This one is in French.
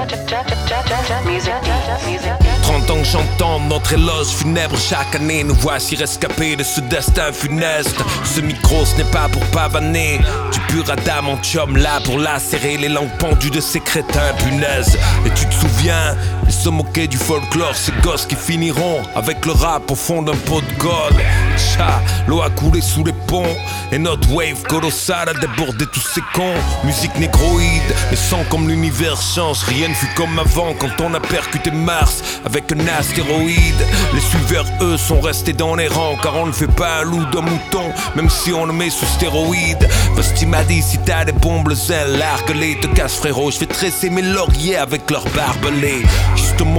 30 ans que j'entends notre éloge funèbre chaque année. Nous voici rescapés de ce destin funeste. Ce micro ce n'est pas pour pavaner. Du pur adamantium là pour lacérer les langues pendues de ces crétins punaises. Et tu te souviens, ils se moquaient du folklore. Ces gosses qui finiront avec le rap au fond d'un pot de gold. Tcha, l'eau a coulé sous les ponts et notre wave colossale a débordé tous ces cons. Musique négroïde, mais sans comme l'univers change. Rien ne fut comme avant quand on a percuté Mars avec un astéroïde. Les suiveurs eux sont restés dans les rangs, car on ne fait pas un loup d'un mouton, même si on le met sous stéroïdes. Vesti m'a dit si t'as des bombes ailes, largue-les, te casse frérot. Je vais tresser mes lauriers avec leurs barbelés. Justement